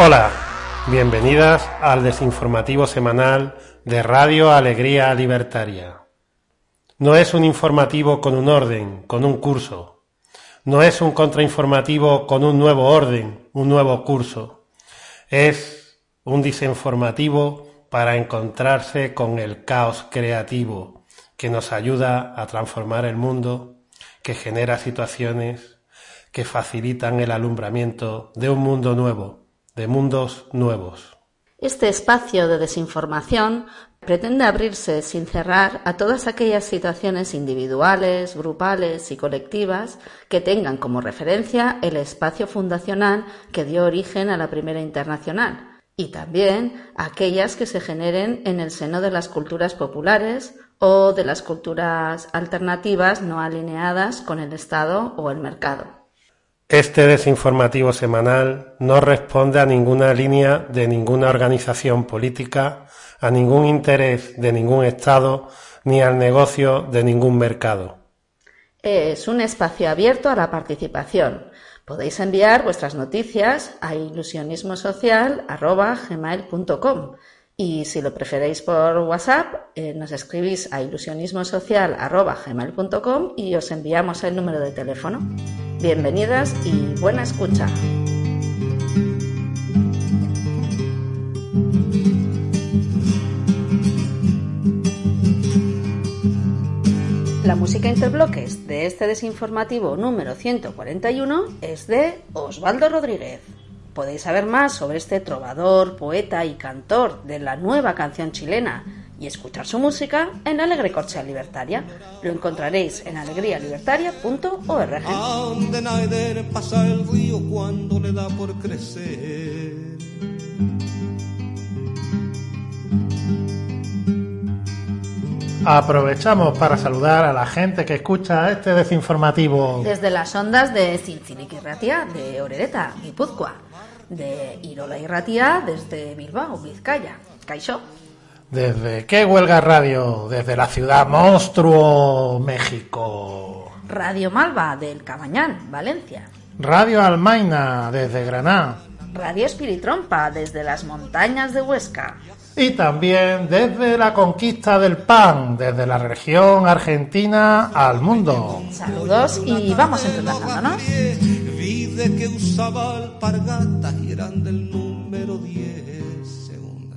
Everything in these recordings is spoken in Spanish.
Hola, bienvenidas al desinformativo semanal de Radio Alegría Libertaria. No es un informativo con un orden, con un curso. No es un contrainformativo con un nuevo orden, un nuevo curso. Es un desinformativo para encontrarse con el caos creativo que nos ayuda a transformar el mundo, que genera situaciones que facilitan el alumbramiento de un mundo nuevo, de mundos nuevos. Este espacio de desinformación pretende abrirse sin cerrar a todas aquellas situaciones individuales, grupales y colectivas que tengan como referencia el espacio fundacional que dio origen a la Primera Internacional, y también aquellas que se generen en el seno de las culturas populares o de las culturas alternativas no alineadas con el Estado o el mercado. Este desinformativo semanal no responde a ninguna línea de ninguna organización política, a ningún interés de ningún Estado, ni al negocio de ningún mercado. Es un espacio abierto a la participación. Podéis enviar vuestras noticias a ilusionismosocial@gmail.com y si lo preferéis por WhatsApp, nos escribís a ilusionismosocial@gmail.com y os enviamos el número de teléfono. Bienvenidas y buena escucha. La música interbloques de este desinformativo número 141 es de Osvaldo Rodríguez. Podéis saber más sobre este trovador, poeta y cantor de la nueva canción chilena y escuchar su música en Alegre Corchea Libertaria. Lo encontraréis en alegrialibertaria.org. Donde Naider pasa el río cuando le da por crecer. Aprovechamos para saludar a la gente que escucha este desinformativo. Desde las ondas de Zintzilik Irratia, de Orereta, Guipúzcoa. De Irola Irratia, desde Bilbao, Vizcaya. Kaixo. Desde ¿Qué Huelga Radio? Desde la ciudad monstruo, México. Radio Malva, del Cabañán, Valencia. Radio Almaina, desde Granada. Radio Espiritrompa, desde las montañas de Huesca. Y también desde la conquista del pan, desde la región argentina al mundo. Saludos y vamos entrelazándonos. Vide que usaba alpargatas y eran del número 10. Segunda.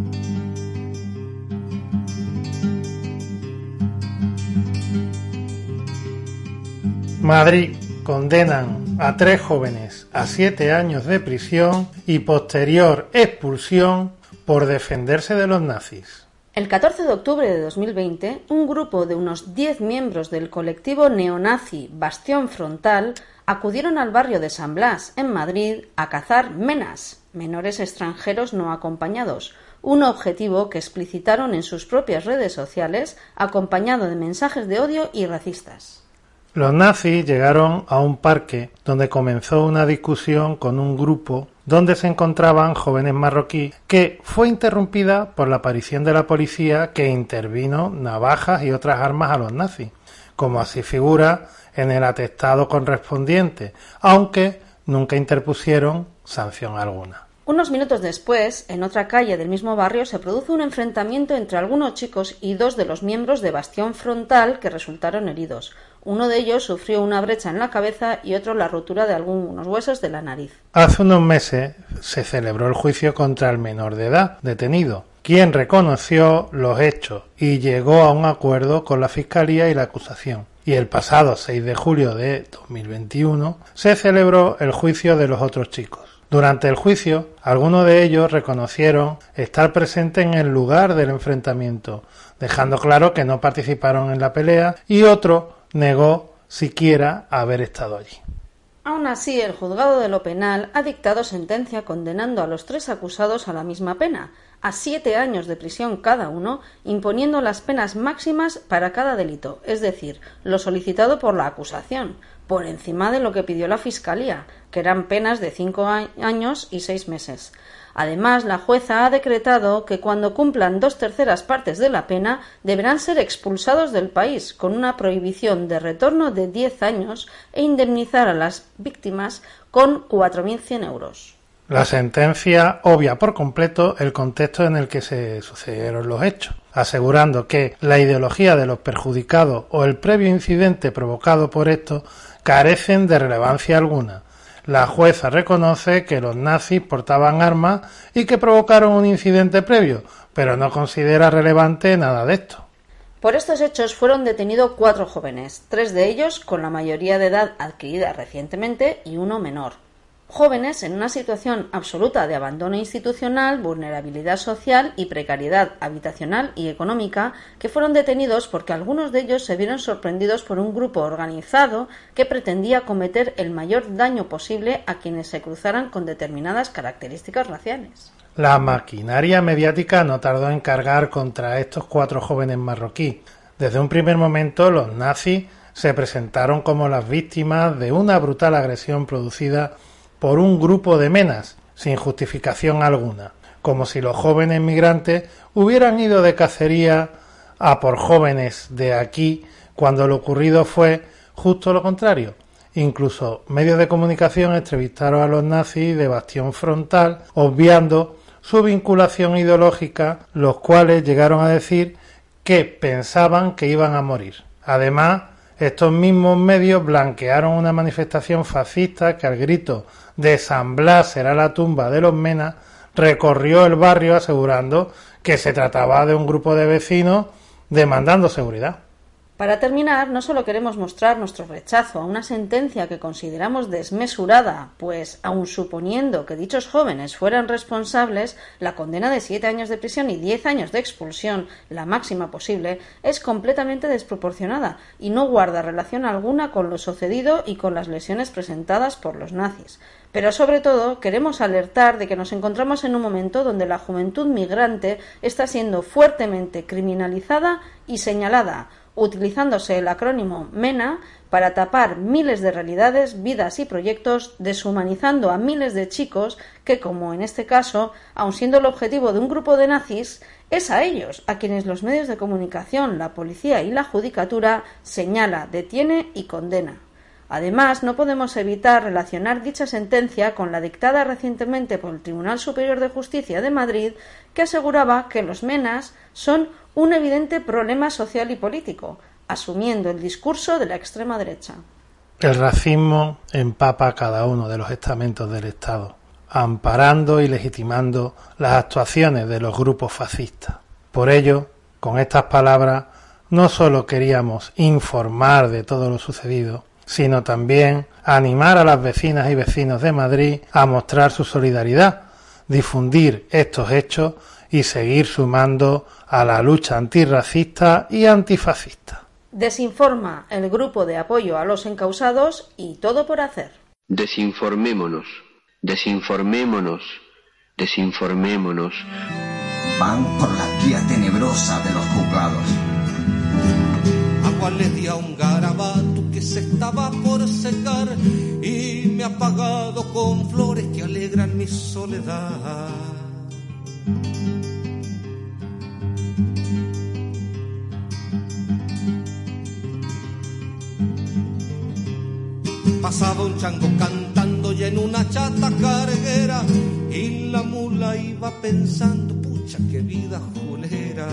Madrid condenan a 3 jóvenes a 7 años de prisión y posterior expulsión por defenderse de los nazis. El 14 de octubre de 2020, un grupo de unos 10 miembros del colectivo neonazi Bastión Frontal acudieron al barrio de San Blas, en Madrid, a cazar menas, menores extranjeros no acompañados, un objetivo que explicitaron en sus propias redes sociales, acompañado de mensajes de odio y racistas. Los nazis llegaron a un parque donde comenzó una discusión con un grupo donde se encontraban jóvenes marroquíes que fue interrumpida por la aparición de la policía que intervino navajas y otras armas a los nazis, como así figura en el atestado correspondiente, aunque nunca interpusieron sanción alguna. Unos minutos después, en otra calle del mismo barrio, se produce un enfrentamiento entre algunos chicos y 2 de los miembros de Bastión Frontal que resultaron heridos. Uno de ellos sufrió una brecha en la cabeza y otro la rotura de algunos huesos de la nariz. Hace unos meses se celebró el juicio contra el menor de edad detenido, quien reconoció los hechos y llegó a un acuerdo con la Fiscalía y la acusación. Y el pasado 6 de julio de 2021 se celebró el juicio de los otros chicos. Durante el juicio, algunos de ellos reconocieron estar presentes en el lugar del enfrentamiento, dejando claro que no participaron en la pelea, y otro negó siquiera haber estado allí. Aún así, el juzgado de lo penal ha dictado sentencia condenando a los 3 acusados a la misma pena, a 7 años de prisión cada uno, imponiendo las penas máximas para cada delito, es decir, lo solicitado por la acusación, por encima de lo que pidió la Fiscalía, que eran penas de 5 años y 6 meses. Además, la jueza ha decretado que cuando cumplan 2/3 partes de la pena deberán ser expulsados del país, con una prohibición de retorno de 10 años e indemnizar a las víctimas con 4.100 euros. La sentencia obvia por completo el contexto en el que se sucedieron los hechos, asegurando que la ideología de los perjudicados o el previo incidente provocado por esto carecen de relevancia alguna. La jueza reconoce que los nazis portaban armas y que provocaron un incidente previo, pero no considera relevante nada de esto. Por estos hechos fueron detenidos 4 jóvenes, 3 de ellos con la mayoría de edad adquirida recientemente y uno menor. Jóvenes en una situación absoluta de abandono institucional, vulnerabilidad social y precariedad habitacional y económica, que fueron detenidos porque algunos de ellos se vieron sorprendidos por un grupo organizado que pretendía cometer el mayor daño posible a quienes se cruzaran con determinadas características raciales. La maquinaria mediática no tardó en cargar contra estos 4 jóvenes marroquíes. Desde un primer momento los nazis se presentaron como las víctimas de una brutal agresión producida por un grupo de menas, sin justificación alguna, como si los jóvenes migrantes hubieran ido de cacería a por jóvenes de aquí, cuando lo ocurrido fue justo lo contrario. Incluso medios de comunicación entrevistaron a los nazis de bastión frontal, obviando su vinculación ideológica, los cuales llegaron a decir que pensaban que iban a morir. Además, estos mismos medios blanquearon una manifestación fascista que al grito de San Blas será la tumba de los menas recorrió el barrio asegurando que se trataba de un grupo de vecinos demandando seguridad. Para terminar, no solo queremos mostrar nuestro rechazo a una sentencia que consideramos desmesurada, pues, aun suponiendo que dichos jóvenes fueran responsables, la condena de 7 años de prisión y 10 años de expulsión, la máxima posible, es completamente desproporcionada y no guarda relación alguna con lo sucedido y con las lesiones presentadas por los nazis. Pero sobre todo queremos alertar de que nos encontramos en un momento donde la juventud migrante está siendo fuertemente criminalizada y señalada, utilizándose el acrónimo MENA para tapar miles de realidades, vidas y proyectos, deshumanizando a miles de chicos que, como en este caso, aun siendo el objetivo de un grupo de nazis, es a ellos a quienes los medios de comunicación, la policía y la judicatura señala, detiene y condena. Además, no podemos evitar relacionar dicha sentencia con la dictada recientemente por el Tribunal Superior de Justicia de Madrid, que aseguraba que los menas son un evidente problema social y político, asumiendo el discurso de la extrema derecha. El racismo empapa cada uno de los estamentos del Estado, amparando y legitimando las actuaciones de los grupos fascistas. Por ello, con estas palabras, no solo queríamos informar de todo lo sucedido, sino también animar a las vecinas y vecinos de Madrid a mostrar su solidaridad, difundir estos hechos y seguir sumando a la lucha antirracista y antifascista. Desinforma el grupo de apoyo a los encausados y todo por hacer. Desinformémonos, desinformémonos, desinformémonos. Van por la vía tenebrosa de los juzgados. Agua le di a un garabato que se estaba por secar y me ha apagado con flores que alegran mi soledad. Pasaba un chango cantando y en una chata carguera y la mula iba pensando, pucha, qué vida julera.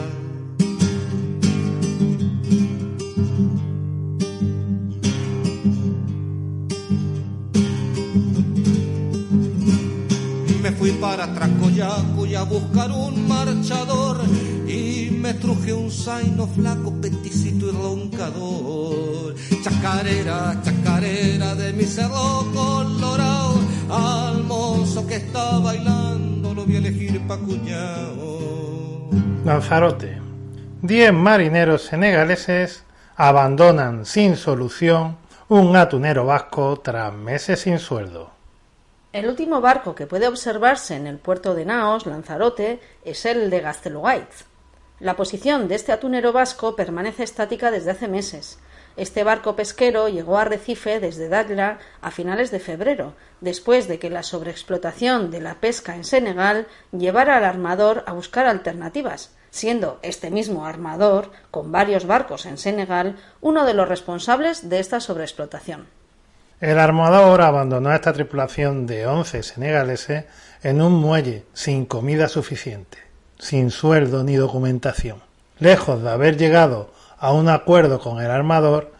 Me fui para Tracoyaco y a buscar un marchador y me truje un zaino flaco, peticito y roncador. Chacarera, chacarera de mi cerro colorado, al mozo que está bailando lo vi elegir pa' cuñao. Lanzarote. 10 marineros senegaleses abandonan sin solución un atunero vasco tras meses sin sueldo. El último barco que puede observarse en el puerto de Naos, Lanzarote, es el de Gaztelugatz. La posición de este atunero vasco permanece estática desde hace meses. Este barco pesquero llegó a Recife desde Dakar a finales de febrero, después de que la sobreexplotación de la pesca en Senegal llevara al armador a buscar alternativas, siendo este mismo armador, con varios barcos en Senegal, uno de los responsables de esta sobreexplotación. El armador abandonó a esta tripulación de 11 senegaleses en un muelle sin comida suficiente, sin sueldo ni documentación. Lejos de haber llegado a un acuerdo con el armador,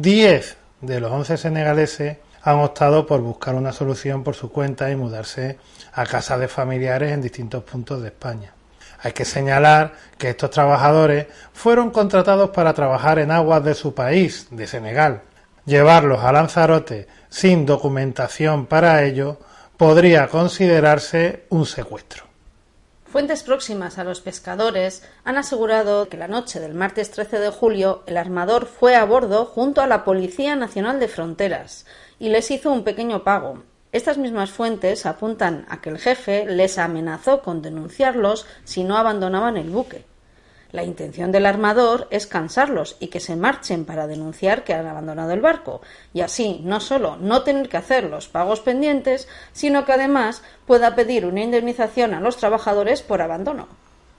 10 de los 11 senegaleses han optado por buscar una solución por su cuenta y mudarse a casas de familiares en distintos puntos de España. Hay que señalar que estos trabajadores fueron contratados para trabajar en aguas de su país, de Senegal. Llevarlos a Lanzarote sin documentación para ello podría considerarse un secuestro. Fuentes próximas a los pescadores han asegurado que la noche del martes 13 de julio el armador fue a bordo junto a la Policía Nacional de Fronteras y les hizo un pequeño pago. Estas mismas fuentes apuntan a que el jefe les amenazó con denunciarlos si no abandonaban el buque. La intención del armador es cansarlos y que se marchen para denunciar que han abandonado el barco, y así no solo no tener que hacer los pagos pendientes, sino que además pueda pedir una indemnización a los trabajadores por abandono.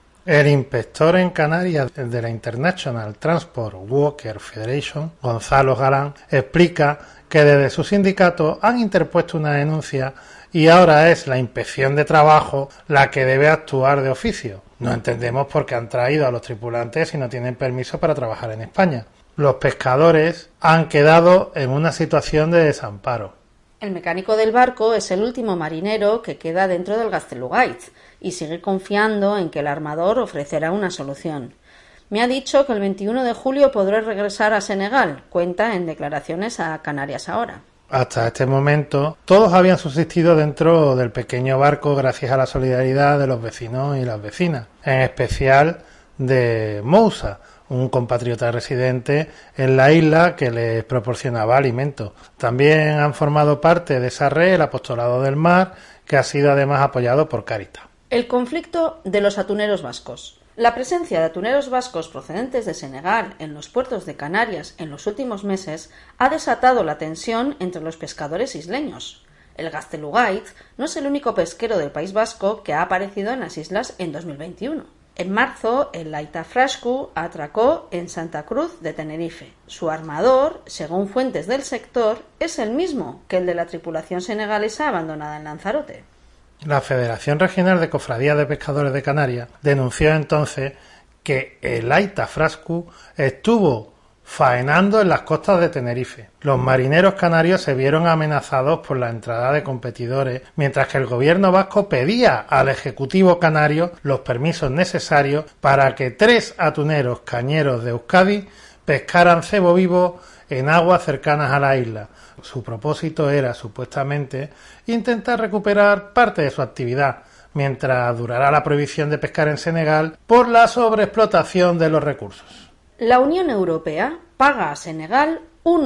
El inspector en Canarias de la International Transport Worker Federation, Gonzalo Galán, explica que desde su sindicato han interpuesto una denuncia y ahora es la Inspección de Trabajo la que debe actuar de oficio. No entendemos por qué han traído a los tripulantes si no tienen permiso para trabajar en España. Los pescadores han quedado en una situación de desamparo. El mecánico del barco es el último marinero que queda dentro del Gaztelugatxe y sigue confiando en que el armador ofrecerá una solución. Me ha dicho que el 21 de julio podré regresar a Senegal, cuenta en declaraciones a Canarias Ahora. Hasta este momento, todos habían subsistido dentro del pequeño barco gracias a la solidaridad de los vecinos y las vecinas, en especial de Moussa, un compatriota residente en la isla que les proporcionaba alimentos. También han formado parte de esa red el Apostolado del Mar, que ha sido además apoyado por Cáritas. El conflicto de los atuneros vascos. La presencia de atuneros vascos procedentes de Senegal en los puertos de Canarias en los últimos meses ha desatado la tensión entre los pescadores isleños. El Gaztelugatxe no es el único pesquero del País Vasco que ha aparecido en las islas en 2021. En marzo, el Aita Frascu atracó en Santa Cruz de Tenerife. Su armador, según fuentes del sector, es el mismo que el de la tripulación senegalesa abandonada en Lanzarote. La Federación Regional de Cofradías de Pescadores de Canarias denunció entonces que el Aita Frascu estuvo faenando en las costas de Tenerife. Los marineros canarios se vieron amenazados por la entrada de competidores, mientras que el gobierno vasco pedía al Ejecutivo canario los permisos necesarios para que 3 atuneros cañeros de Euskadi pescaran cebo vivo en aguas cercanas a la isla. Su propósito era, supuestamente, intentar recuperar parte de su actividad, mientras durará la prohibición de pescar en Senegal por la sobreexplotación de los recursos. La Unión Europea paga a Senegal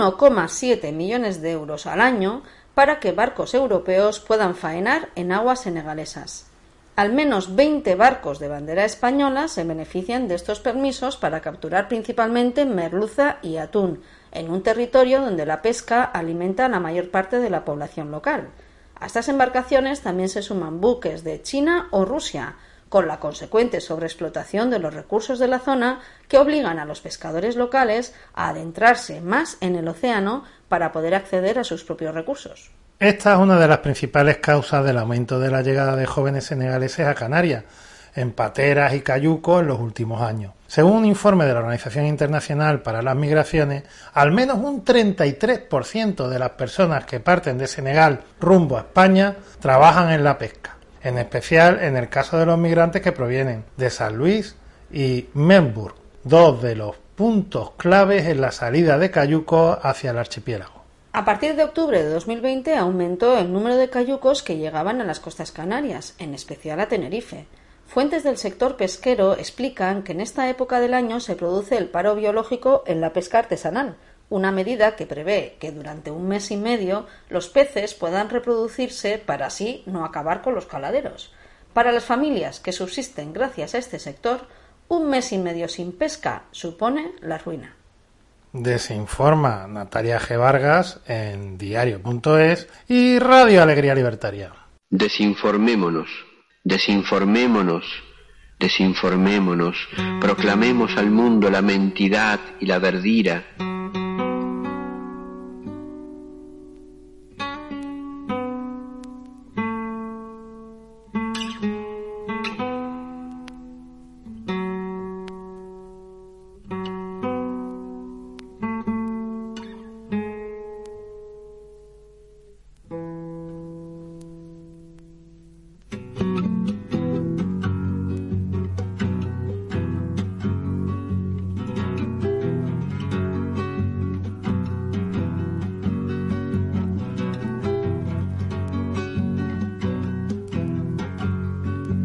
1,7 millones de euros al año para que barcos europeos puedan faenar en aguas senegalesas. Al menos 20 barcos de bandera española se benefician de estos permisos para capturar principalmente merluza y atún, en un territorio donde la pesca alimenta a la mayor parte de la población local. A estas embarcaciones también se suman buques de China o Rusia, con la consecuente sobreexplotación de los recursos de la zona que obligan a los pescadores locales a adentrarse más en el océano para poder acceder a sus propios recursos. Esta es una de las principales causas del aumento de la llegada de jóvenes senegaleses a Canarias, en pateras y cayucos en los últimos años. Según un informe de la Organización Internacional para las Migraciones, al menos un 33% de las personas que parten de Senegal rumbo a España trabajan en la pesca, en especial en el caso de los migrantes que provienen de San Luis y Melbourne, 2 de los puntos claves en la salida de cayucos hacia el archipiélago. A partir de octubre de 2020 aumentó el número de cayucos que llegaban a las costas canarias, en especial a Tenerife. Fuentes del sector pesquero explican que en esta época del año se produce el paro biológico en la pesca artesanal, una medida que prevé que durante un mes y medio los peces puedan reproducirse para así no acabar con los caladeros. Para las familias que subsisten gracias a este sector, un mes y medio sin pesca supone la ruina. Desinforma Natalia G. Vargas en diario.es y Radio Alegría Libertaria. Desinformémonos, desinformémonos, desinformémonos, proclamemos al mundo la mentidad y la verdira.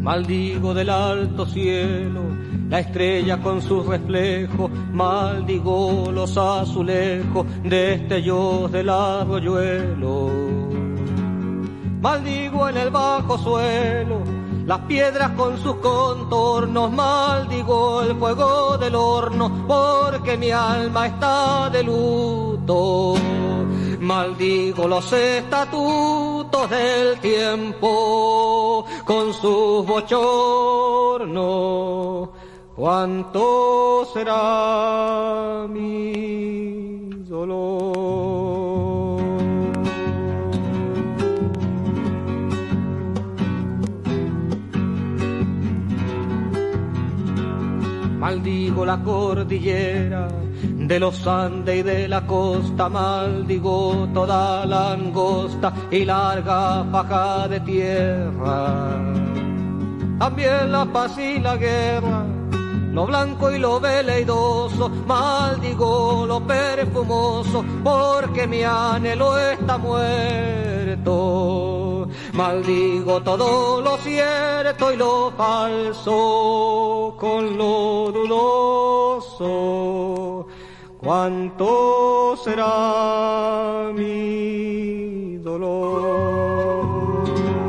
Maldigo del alto cielo la estrella con su reflejo, maldigo los azulejos destellos del arroyuelo. Maldigo en el bajo suelo las piedras con sus contornos, maldigo el fuego del horno porque mi alma está de luto. Maldigo los estatutos del tiempo con sus bochornos. ¿Cuánto será mi dolor? Maldigo la cordillera de los Andes y de la costa, maldigo toda la angosta y larga faja de tierra. También la paz y la guerra, lo blanco y lo veleidoso, maldigo lo perfumoso, porque mi anhelo está muerto. Maldigo todo lo cierto y lo falso con lo dudoso. ¿Cuánto será mi dolor?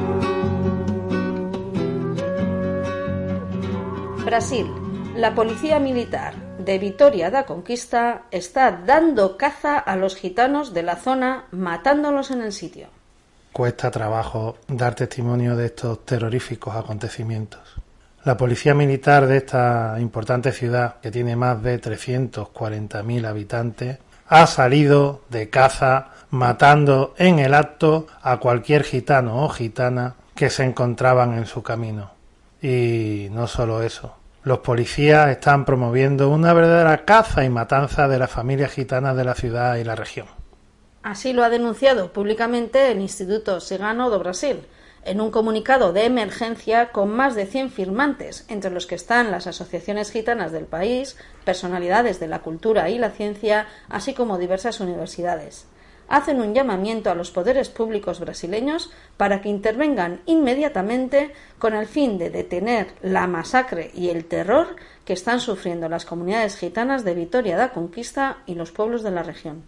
Brasil. La policía militar de Vitória da Conquista está dando caza a los gitanos de la zona, matándolos en el sitio. Cuesta trabajo dar testimonio de estos terroríficos acontecimientos. La policía militar de esta importante ciudad, que tiene más de 340.000 habitantes, ha salido de caza matando en el acto a cualquier gitano o gitana que se encontraban en su camino. Y no solo eso. Los policías están promoviendo una verdadera caza y matanza de las familias gitanas de la ciudad y la región. Así lo ha denunciado públicamente el Instituto Cigano do Brasil, en un comunicado de emergencia con más de 100 firmantes, entre los que están las asociaciones gitanas del país, personalidades de la cultura y la ciencia, así como diversas universidades. Hacen un llamamiento a los poderes públicos brasileños para que intervengan inmediatamente con el fin de detener la masacre y el terror que están sufriendo las comunidades gitanas de Vitória da Conquista y los pueblos de la región.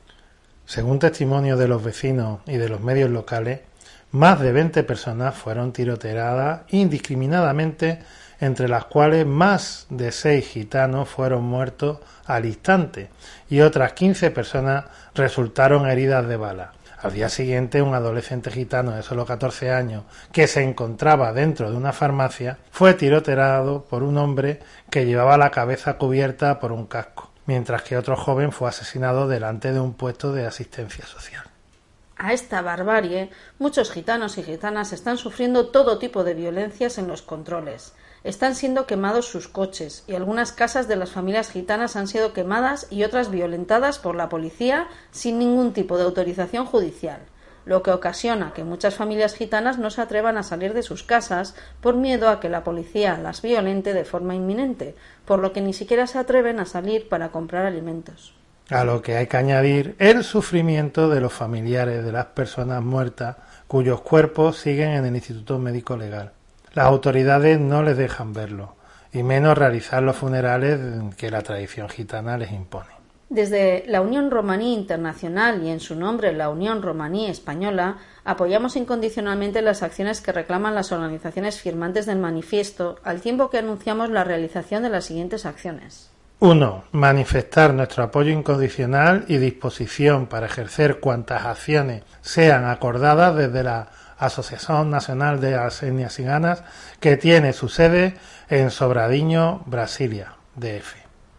Según testimonio de los vecinos y de los medios locales, más de 20 personas fueron tiroteadas indiscriminadamente, entre las cuales más de 6 gitanos fueron muertos al instante y otras 15 personas resultaron heridas de bala. Al día siguiente, un adolescente gitano de solo 14 años que se encontraba dentro de una farmacia fue tiroteado por un hombre que llevaba la cabeza cubierta por un casco, mientras que otro joven fue asesinado delante de un puesto de asistencia social. A esta barbarie, muchos gitanos y gitanas están sufriendo todo tipo de violencias en los controles. Están siendo quemados sus coches y algunas casas de las familias gitanas han sido quemadas y otras violentadas por la policía sin ningún tipo de autorización judicial, lo que ocasiona que muchas familias gitanas no se atrevan a salir de sus casas por miedo a que la policía las violente de forma inminente, por lo que ni siquiera se atreven a salir para comprar alimentos. A lo que hay que añadir el sufrimiento de los familiares de las personas muertas cuyos cuerpos siguen en el Instituto Médico Legal. Las autoridades no les dejan verlo, y menos realizar los funerales que la tradición gitana les impone. Desde la Unión Romaní Internacional y en su nombre la Unión Romaní Española, apoyamos incondicionalmente las acciones que reclaman las organizaciones firmantes del manifiesto, al tiempo que anunciamos la realización de las siguientes acciones. 1. Manifestar nuestro apoyo incondicional y disposición para ejercer cuantas acciones sean acordadas desde la Asociación Nacional de las Etnias Ciganas, que tiene su sede en Sobradinho, Brasilia, DF.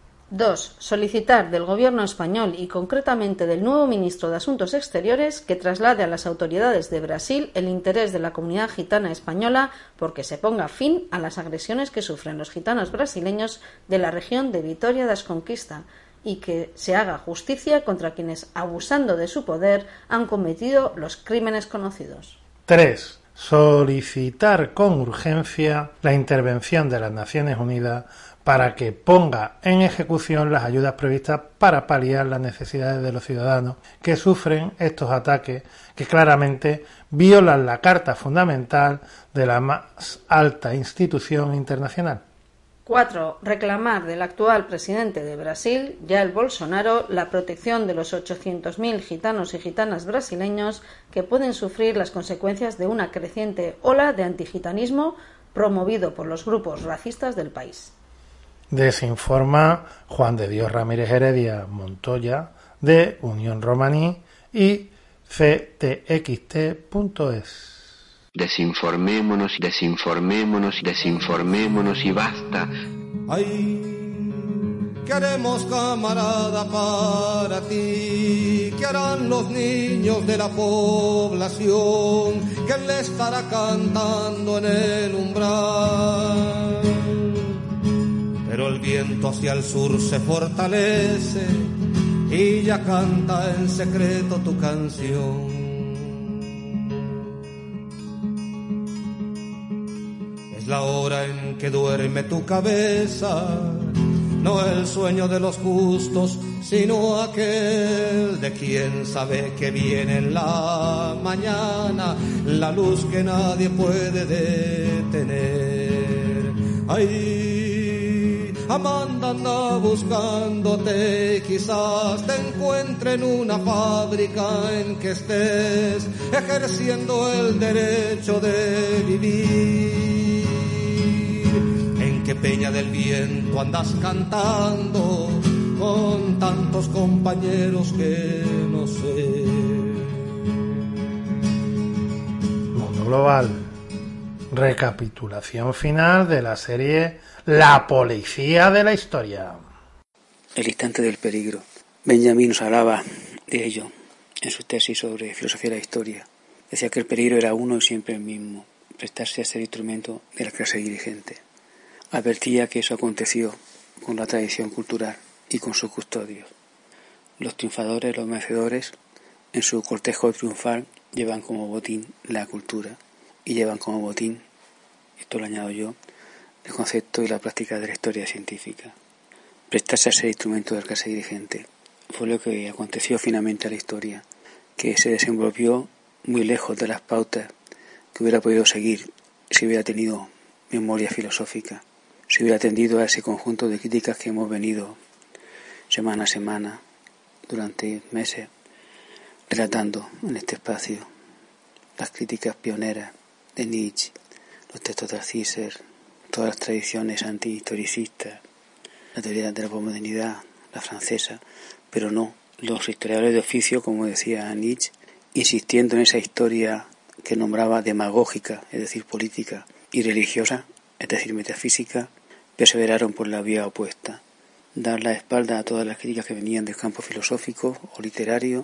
2. Solicitar del Gobierno español y concretamente del nuevo ministro de Asuntos Exteriores que traslade a las autoridades de Brasil el interés de la comunidad gitana española porque se ponga fin a las agresiones que sufren los gitanos brasileños de la región de Vitória da Conquista y que se haga justicia contra quienes, abusando de su poder, han cometido los crímenes conocidos. 3. Solicitar con urgencia la intervención de las Naciones Unidas para que ponga en ejecución las ayudas previstas para paliar las necesidades de los ciudadanos que sufren estos ataques que claramente violan la Carta Fundamental de la más alta institución internacional. 4. Reclamar del actual presidente de Brasil, Jair Bolsonaro, la protección de los 800.000 gitanos y gitanas brasileños que pueden sufrir las consecuencias de una creciente ola de antigitanismo promovido por los grupos racistas del país. Desinforma Juan de Dios Ramírez Heredia Montoya de Unión Romaní y ctxt.es. Desinformémonos, desinformémonos, desinformémonos y basta. Ay, ¿qué haremos, camarada, para ti? ¿Qué harán los niños de la población? ¿Qué le estará cantando en el umbral? Pero el viento hacia el sur se fortalece y ya canta en secreto tu canción. Es la hora en que duerme tu cabeza, no el sueño de los justos, sino aquel de quien sabe que viene en la mañana, la luz que nadie puede detener. Ay, Amanda anda buscándote, quizás te encuentre en una fábrica en que estés ejerciendo el derecho de vivir. ¿En qué peña del viento andas cantando con tantos compañeros que no sé? Mundo Global. Recapitulación final de la serie La Policía de la Historia. El instante del peligro. Benjamin nos hablaba de ello en su tesis sobre filosofía de la historia. Decía que el peligro era uno y siempre el mismo, prestarse a ser instrumento de la clase dirigente. Advertía que eso aconteció con la tradición cultural y con sus custodios. Los triunfadores, los vencedores, en su cortejo triunfal llevan como botín la cultura y llevan como botín, esto lo añado yo, el concepto y la práctica de la historia científica. Prestarse a ser instrumento de la clase dirigente fue lo que aconteció finalmente a la historia, que se desenvolvió muy lejos de las pautas que hubiera podido seguir si hubiera tenido memoria filosófica, si hubiera atendido a ese conjunto de críticas que hemos venido semana a semana, durante meses, relatando en este espacio. Las críticas pioneras de Nietzsche, los textos de Althusser, todas las tradiciones antihistoricistas, la teoría de la posmodernidad, la francesa, pero no los historiadores de oficio, como decía Nietzsche, insistiendo en esa historia que nombraba demagógica, es decir, política, y religiosa, es decir, metafísica, perseveraron por la vía opuesta, dar la espalda a todas las críticas que venían del campo filosófico o literario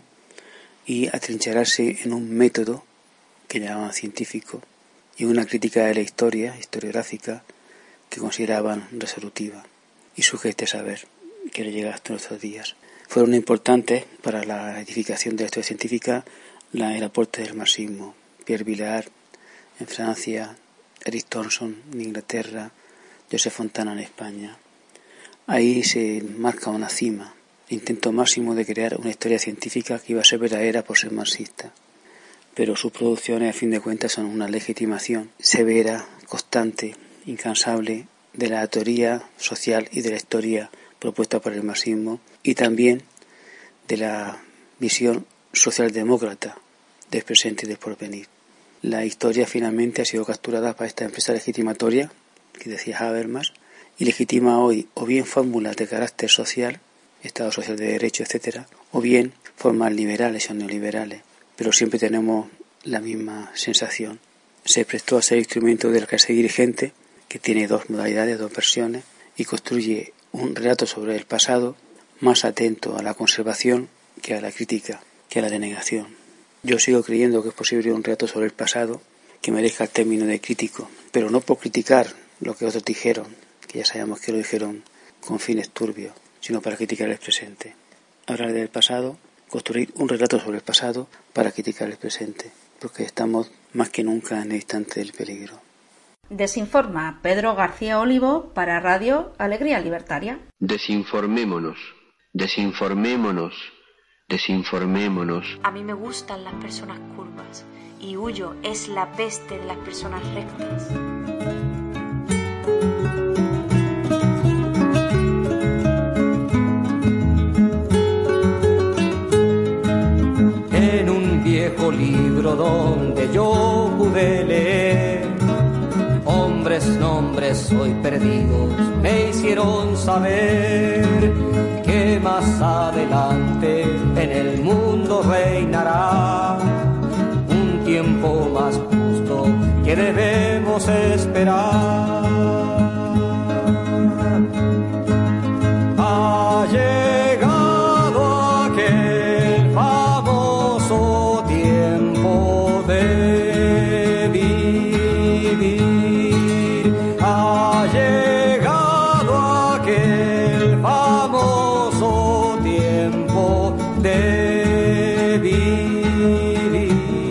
y atrincherarse en un método que llamaban científico y una crítica de la historia, historiográfica, que consideraban resolutiva y sujeta a saber que le llega hasta nuestros días. Fueron importantes para la edificación de la historia científica el aporte del marxismo. Pierre Vilar en Francia, Eric Thompson en Inglaterra, Joseph Fontana en España. Ahí se marca una cima, el intento máximo de crear una historia científica que iba a ser verdadera por ser marxista. Pero sus producciones, a fin de cuentas, son una legitimación severa, constante, incansable de la teoría social y de la historia propuesta por el marxismo y también de la visión socialdemócrata del presente y del porvenir. La historia finalmente ha sido capturada para esta empresa legitimatoria que decía Habermas y legitima hoy o bien fórmulas de carácter social, Estado social de derecho, etc., o bien formas liberales o neoliberales, pero siempre tenemos la misma sensación. Se prestó a ser instrumento de la clase dirigente, que tiene dos modalidades, dos versiones, y construye un relato sobre el pasado más atento a la conservación que a la crítica, que a la denegación. Yo sigo creyendo que es posible un relato sobre el pasado que merezca el término de crítico, pero no por criticar lo que otros dijeron, que ya sabemos que lo dijeron con fines turbios, sino para criticar el presente. Hablar del pasado, construir un relato sobre el pasado para criticar el presente, porque estamos más que nunca en el instante del peligro. Desinforma Pedro García Olivo para Radio Alegría Libertaria. Desinformémonos, desinformémonos, desinformémonos. A mí me gustan las personas curvas y huyo, es la peste de las personas rectas. En un viejo libro donde yo pude leer, hombres, nombres hoy perdidos me hicieron saber que más adelante en el mundo reinará un tiempo más justo que debemos esperar. Ha llegado aquel famoso tiempo de vivir. Ha llegado aquel famoso tiempo de vivir.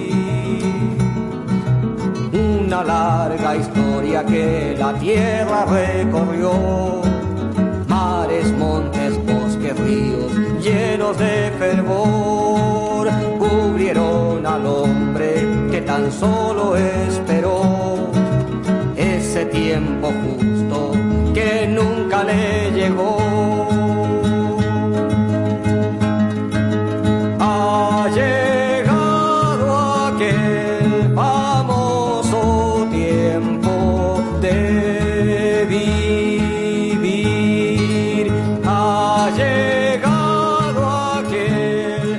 Una larga historia que la tierra recorrió, mares, montes, bosques, ríos llenos de fervor, cubrieron al hombre que tan solo esperó ese tiempo justo que nunca le llegó. Ha llegado aquel famoso tiempo de vivir. Ha llegado aquel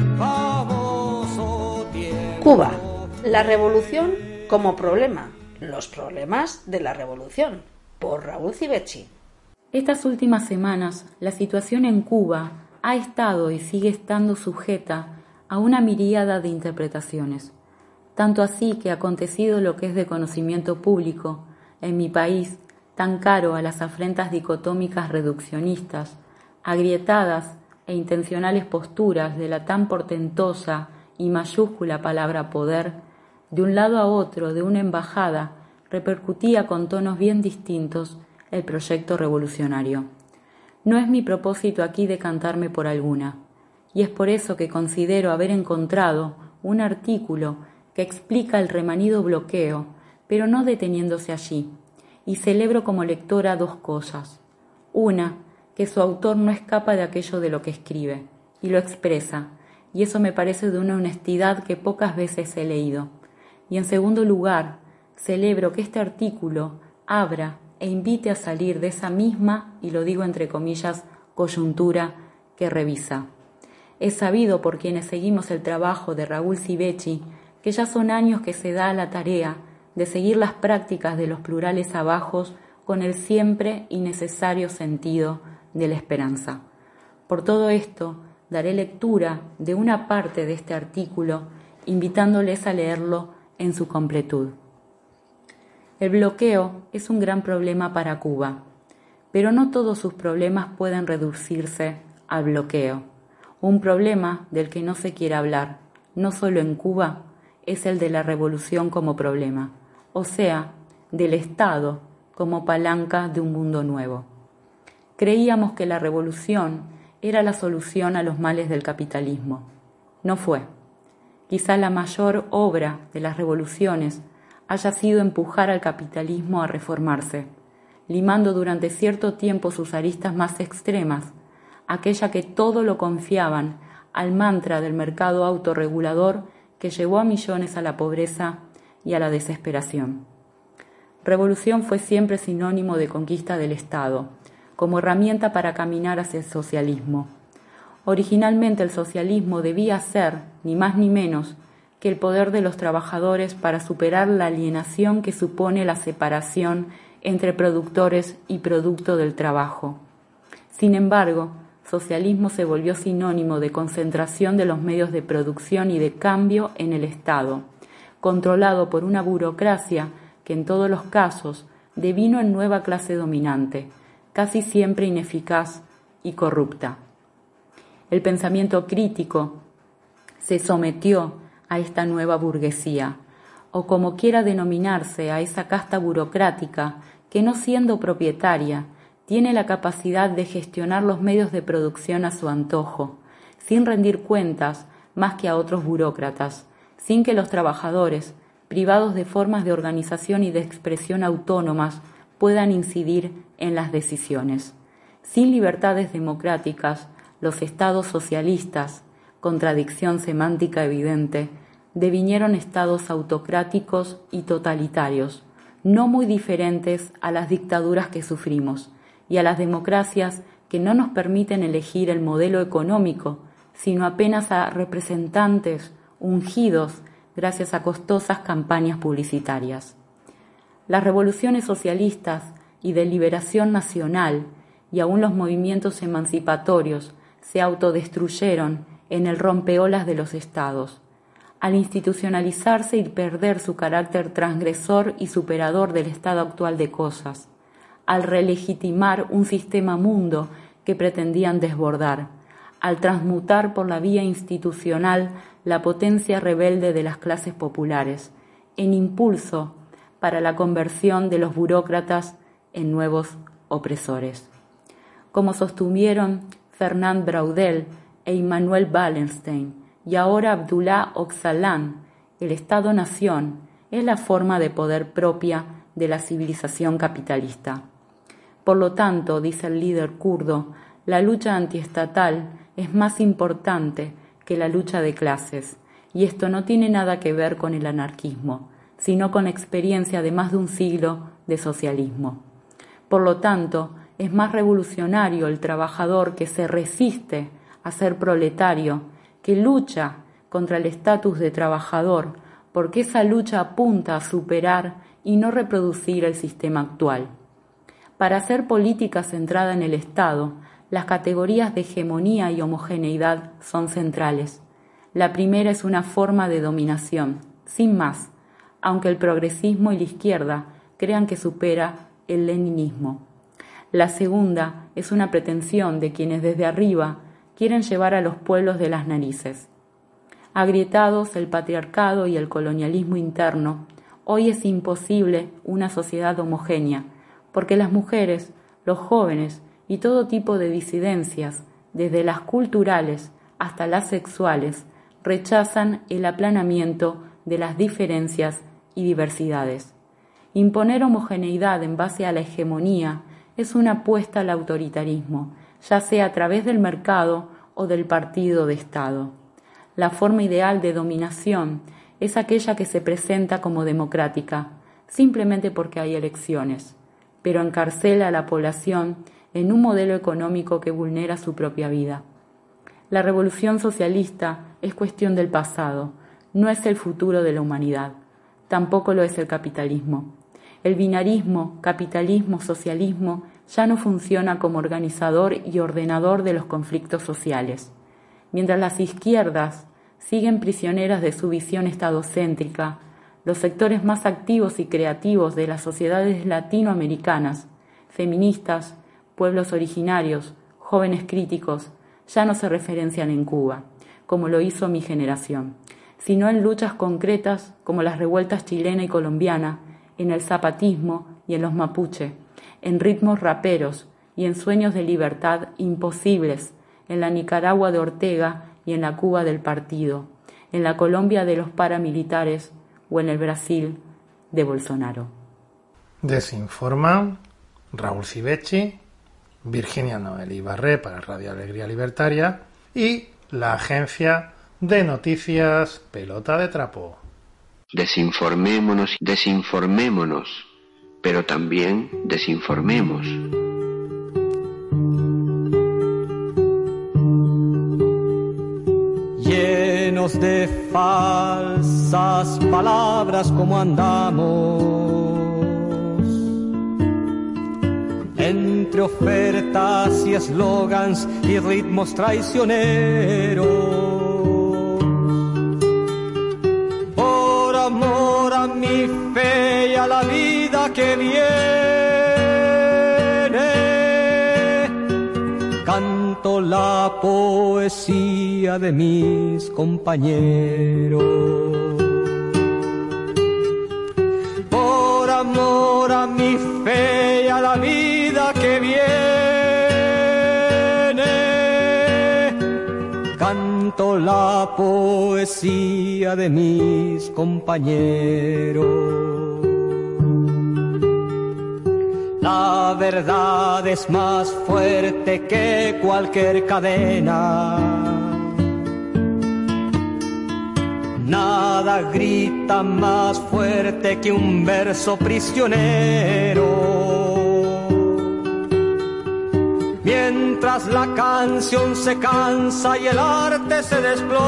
famoso tiempo. Cuba. La revolución como problema. Los problemas de la revolución. Por Raúl Civecchi. Estas últimas semanas, la situación en Cuba ha estado y sigue estando sujeta a una miríada de interpretaciones. Tanto así que ha acontecido lo que es de conocimiento público en mi país, tan caro a las afrentas dicotómicas reduccionistas, agrietadas e intencionales posturas de la tan portentosa y mayúscula palabra poder, de un lado a otro de una embajada repercutía con tonos bien distintos el proyecto revolucionario. No es mi propósito aquí decantarme por alguna, y es por eso que considero haber encontrado un artículo que explica el remanido bloqueo, pero no deteniéndose allí, y celebro como lectora dos cosas. Una, que su autor no escapa de aquello de lo que escribe, y lo expresa, y eso me parece de una honestidad que pocas veces he leído. Y en segundo lugar, celebro que este artículo abra e invite a salir de esa misma, y lo digo entre comillas, coyuntura que revisa. Es sabido por quienes seguimos el trabajo de Raúl Civecchi que ya son años que se da a la tarea de seguir las prácticas de los plurales abajos con el siempre y necesario sentido de la esperanza. Por todo esto, daré lectura de una parte de este artículo, invitándoles a leerlo en su completud. El bloqueo es un gran problema para Cuba, pero no todos sus problemas pueden reducirse al bloqueo. Un problema del que no se quiere hablar, no solo en Cuba, es el de la revolución como problema, o sea, del Estado como palanca de un mundo nuevo. Creíamos que la revolución era la solución a los males del capitalismo. No fue. Quizá la mayor obra de las revoluciones haya sido empujar al capitalismo a reformarse, limando durante cierto tiempo sus aristas más extremas, aquella que todo lo confiaban al mantra del mercado autorregulador que llevó a millones a la pobreza y a la desesperación. Revolución fue siempre sinónimo de conquista del Estado, como herramienta para caminar hacia el socialismo. Originalmente el socialismo debía ser, ni más ni menos, que el poder de los trabajadores para superar la alienación que supone la separación entre productores y producto del trabajo. Sin embargo, socialismo se volvió sinónimo de concentración de los medios de producción y de cambio en el Estado, controlado por una burocracia que en todos los casos devino en nueva clase dominante, casi siempre ineficaz y corrupta. El pensamiento crítico se sometió a esta nueva burguesía, o como quiera denominarse a esa casta burocrática que, no siendo propietaria, tiene la capacidad de gestionar los medios de producción a su antojo, sin rendir cuentas más que a otros burócratas, sin que los trabajadores, privados de formas de organización y de expresión autónomas, puedan incidir en las decisiones. Sin libertades democráticas, los estados socialistas, contradicción semántica evidente, devinieron estados autocráticos y totalitarios, no muy diferentes a las dictaduras que sufrimos y a las democracias que no nos permiten elegir el modelo económico, sino apenas a representantes ungidos gracias a costosas campañas publicitarias. Las revoluciones socialistas y de liberación nacional y aún los movimientos emancipatorios se autodestruyeron en el rompeolas de los estados, al institucionalizarse y perder su carácter transgresor y superador del estado actual de cosas, al relegitimar un sistema mundo que pretendían desbordar, al transmutar por la vía institucional la potencia rebelde de las clases populares, en impulso para la conversión de los burócratas en nuevos opresores. Como sostuvieron Fernand Braudel e Immanuel Wallenstein, y ahora Abdullah Öcalan, el Estado-nación es la forma de poder propia de la civilización capitalista. Por lo tanto, dice el líder kurdo, la lucha antiestatal es más importante que la lucha de clases, y esto no tiene nada que ver con el anarquismo, sino con la experiencia de más de un siglo de socialismo. Por lo tanto, es más revolucionario el trabajador que se resiste a ser proletario, que lucha contra el estatus de trabajador, porque esa lucha apunta a superar y no reproducir el sistema actual. Para hacer política centrada en el Estado, las categorías de hegemonía y homogeneidad son centrales. La primera es una forma de dominación, sin más, aunque el progresismo y la izquierda crean que supera el leninismo. La segunda es una pretensión de quienes desde arriba quieren llevar a los pueblos de las narices. Agrietados el patriarcado y el colonialismo interno, hoy es imposible una sociedad homogénea, porque las mujeres, los jóvenes y todo tipo de disidencias, desde las culturales hasta las sexuales, rechazan el aplanamiento de las diferencias y diversidades. Imponer homogeneidad en base a la hegemonía es una apuesta al autoritarismo, ya sea a través del mercado o del partido de Estado. La forma ideal de dominación es aquella que se presenta como democrática, simplemente porque hay elecciones, pero encarcela a la población en un modelo económico que vulnera su propia vida. La revolución socialista es cuestión del pasado, no es el futuro de la humanidad, tampoco lo es el capitalismo. El binarismo, capitalismo-socialismo, ya no funciona como organizador y ordenador de los conflictos sociales. Mientras las izquierdas siguen prisioneras de su visión estadocéntrica, los sectores más activos y creativos de las sociedades latinoamericanas, feministas, pueblos originarios, jóvenes críticos, ya no se referencian en Cuba, como lo hizo mi generación, sino en luchas concretas como las revueltas chilena y colombiana, en el zapatismo y en los mapuche, en ritmos raperos y en sueños de libertad imposibles, en la Nicaragua de Ortega y en la Cuba del partido, en la Colombia de los paramilitares o en el Brasil de Bolsonaro. Desinforman Raúl Sivecci, Virginia Noel Ibarré para Radio Alegría Libertaria y la agencia de noticias Pelota de Trapo. Desinformémonos, desinformémonos, pero también desinformemos. Llenos de falsas palabras como andamos, entre ofertas y eslogans y ritmos traicioneros. Amor a mi fe y a la vida que viene, canto la poesía de mis compañeros. poesía de mis compañeros. La verdad es más fuerte que cualquier cadena. Nada grita más fuerte que un verso prisionero. Mientras la canción se cansa y el arte se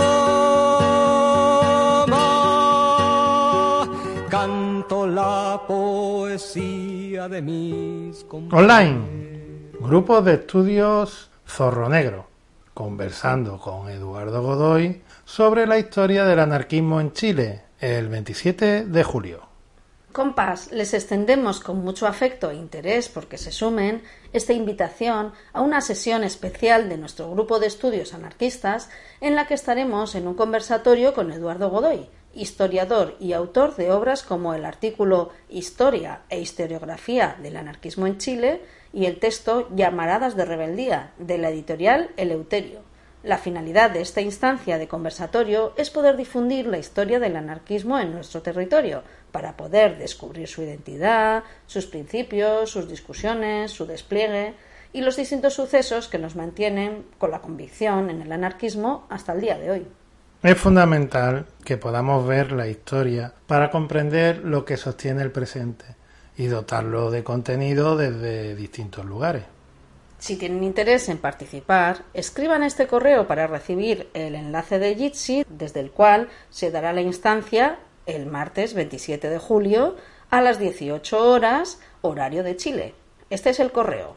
desploma, canto la poesía de mis compañeros. Online, grupos de estudios Zorro Negro, conversando con Eduardo Godoy sobre la historia del anarquismo en Chile, el 27 de julio. Compás, les extendemos con mucho afecto e interés porque se sumen esta invitación a una sesión especial de nuestro grupo de estudios anarquistas en la que estaremos en un conversatorio con Eduardo Godoy, historiador y autor de obras como el artículo Historia e historiografía del anarquismo en Chile y el texto Llamaradas de rebeldía de la editorial Eleuterio. La finalidad de esta instancia de conversatorio es poder difundir la historia del anarquismo en nuestro territorio, para poder descubrir su identidad, sus principios, sus discusiones, su despliegue y los distintos sucesos que nos mantienen con la convicción en el anarquismo hasta el día de hoy. Es fundamental que podamos ver la historia para comprender lo que sostiene el presente y dotarlo de contenido desde distintos lugares. Si tienen interés en participar, escriban este correo para recibir el enlace de Jitsi, desde el cual se dará la instancia el martes 27 de julio a las 18 horas, horario de Chile. Este es el correo: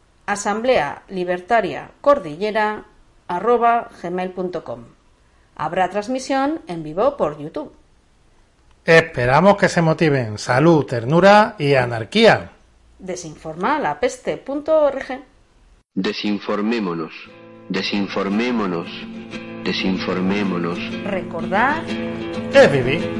asamblealibertariacordillera@gmail.com. Habrá transmisión en vivo por YouTube. Esperamos que se motiven. Salud, ternura y anarquía. Desinformalapeste.org. Desinformémonos, desinformémonos, desinformémonos. Recordad es vivir.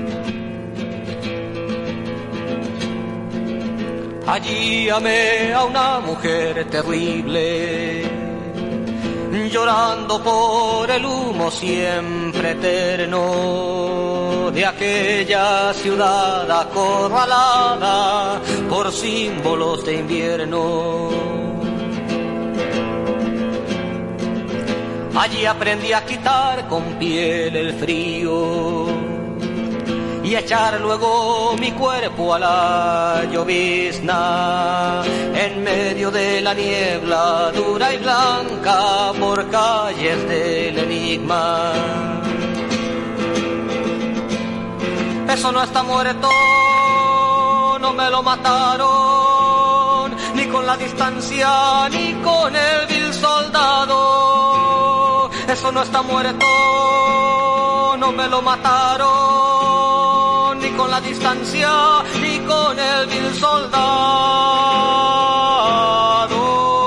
Allí amé a una mujer terrible, llorando por el humo siempre eterno de aquella ciudad acorralada por símbolos de invierno. Allí aprendí a quitar con piel el frío y a echar luego mi cuerpo a la llovizna en medio de la niebla dura y blanca por calles del enigma. Eso no está muerto, no me lo mataron, ni con la distancia ni con el vil soldado. Eso no está muerto, no me lo mataron, ni con la distancia, ni con el vil soldado.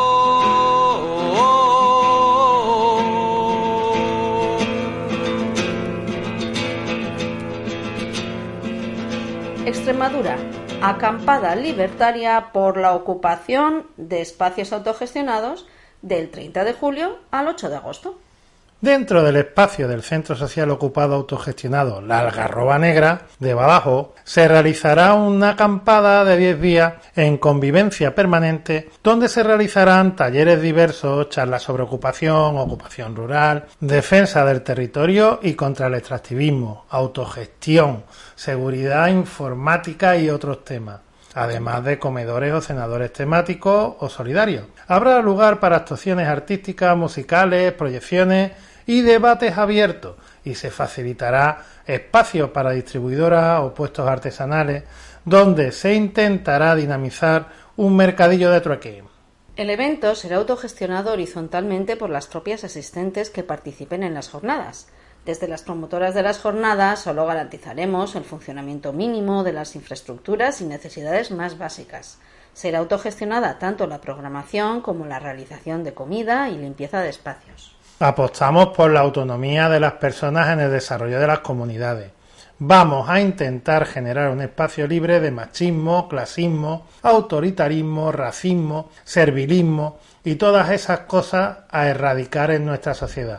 Extremadura, acampada libertaria por la ocupación de espacios autogestionados del 30 de julio al 8 de agosto. Dentro del espacio del Centro Social Ocupado Autogestionado La Algarroba Negra de Badajoz se realizará una acampada de 10 días en convivencia permanente donde se realizarán talleres diversos, charlas sobre ocupación, ocupación rural, defensa del territorio y contra el extractivismo, autogestión, seguridad informática y otros temas, además de comedores o cenadores temáticos o solidarios. Habrá lugar para actuaciones artísticas, musicales, proyecciones y debates abiertos, y se facilitará espacios para distribuidoras o puestos artesanales donde se intentará dinamizar un mercadillo de trueque. El evento será autogestionado horizontalmente por las propias asistentes que participen en las jornadas. Desde las promotoras de las jornadas solo garantizaremos el funcionamiento mínimo de las infraestructuras y necesidades más básicas. Será autogestionada tanto la programación como la realización de comida y limpieza de espacios. Apostamos por la autonomía de las personas en el desarrollo de las comunidades. Vamos a intentar generar un espacio libre de machismo, clasismo, autoritarismo, racismo, servilismo y todas esas cosas a erradicar en nuestra sociedad.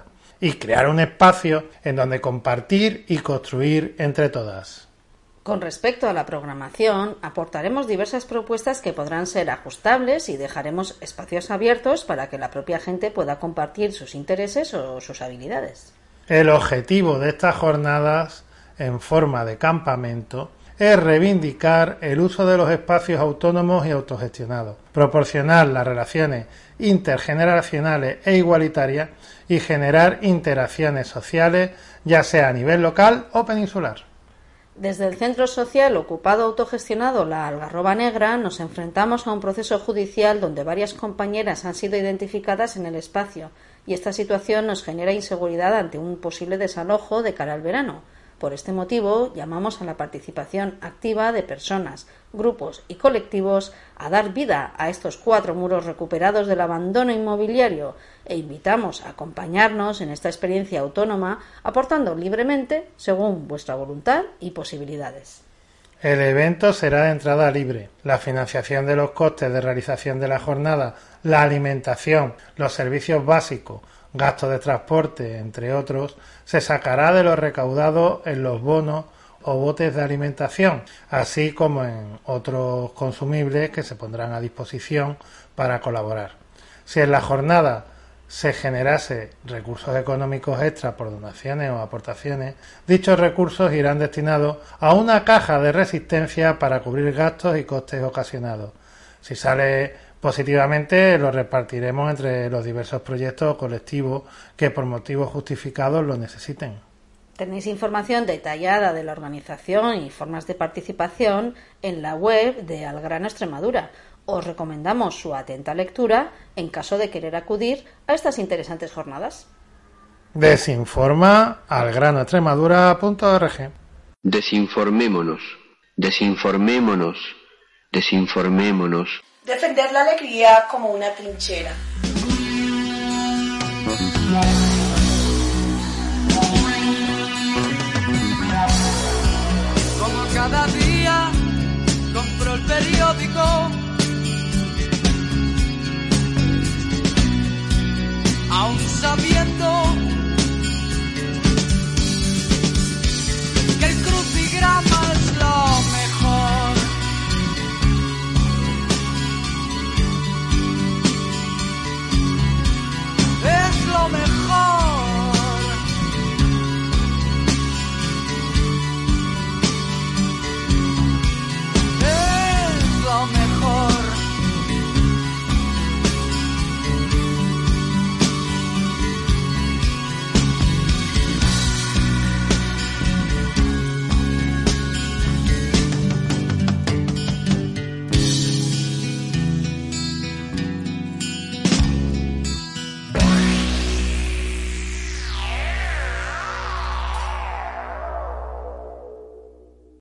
y crear un espacio en donde compartir y construir entre todas. Con respecto a la programación, aportaremos diversas propuestas que podrán ser ajustables y dejaremos espacios abiertos para que la propia gente pueda compartir sus intereses o sus habilidades. El objetivo de estas jornadas, en forma de campamento, es reivindicar el uso de los espacios autónomos y autogestionados, proporcionar las relaciones intergeneracionales e igualitarias y generar interacciones sociales, ya sea a nivel local o peninsular. Desde el Centro Social Ocupado Autogestionado La Algarroba Negra nos enfrentamos a un proceso judicial donde varias compañeras han sido identificadas en el espacio y esta situación nos genera inseguridad ante un posible desalojo de cara al verano. Por este motivo, llamamos a la participación activa de personas, grupos y colectivos a dar vida a estos 4 muros recuperados del abandono inmobiliario e invitamos a acompañarnos en esta experiencia autónoma aportando libremente según vuestra voluntad y posibilidades. El evento será de entrada libre. La financiación de los costes de realización de la jornada, la alimentación, los servicios básicos, gastos de transporte, entre otros, se sacará de los recaudados en los bonos o botes de alimentación, así como en otros consumibles que se pondrán a disposición para colaborar. Si en la jornada se generase recursos económicos extra por donaciones o aportaciones, dichos recursos irán destinados a una caja de resistencia para cubrir gastos y costes ocasionados. Si sale positivamente, lo repartiremos entre los diversos proyectos o colectivos que por motivos justificados lo necesiten. Tenéis información detallada de la organización y formas de participación en la web de Algrano Extremadura. Os recomendamos su atenta lectura en caso de querer acudir a estas interesantes jornadas. Desinforma algranoextremadura.org. Desinformémonos, desinformémonos, desinformémonos. Defender la alegría como una trinchera. Como cada día compro el periódico, aún sabiendo